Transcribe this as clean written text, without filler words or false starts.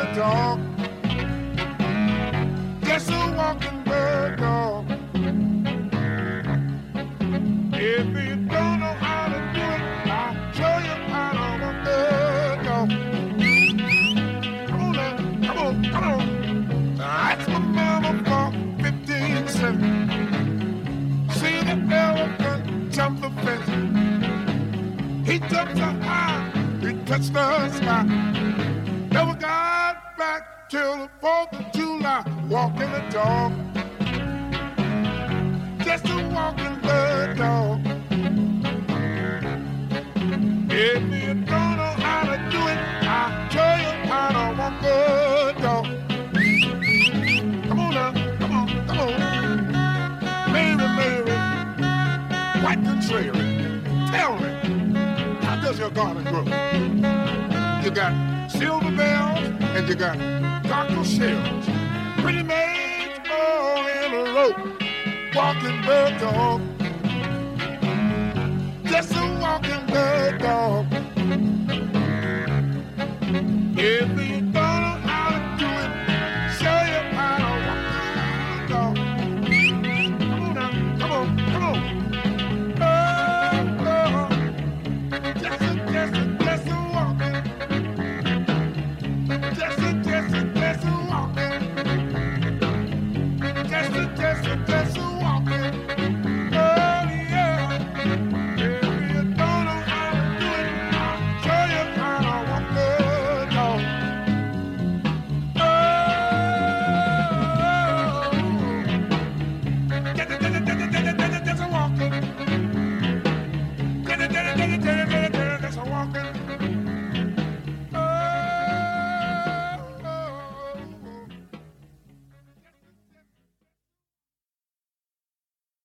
dog. Just a walking bird dog. If you don't know how to do it, I'll show you how to walk bird dog. Come on now, come on, come on. That's my mama for 15 cents. See the elephant jump the fence. He jumped so high, he touched the sky. Never got back till the 4th of July. Walking the dog, just a walking bird dog. If you don't know how to do it, I'll show you how to walk a dog. Come on now, come on, come on. Mary, Mary, white contrary, tell me, how does your garden grow? You got silver bells and you got cockle shells. Pretty maids all in a row, walking bird dog. Just a walking bird dog. If you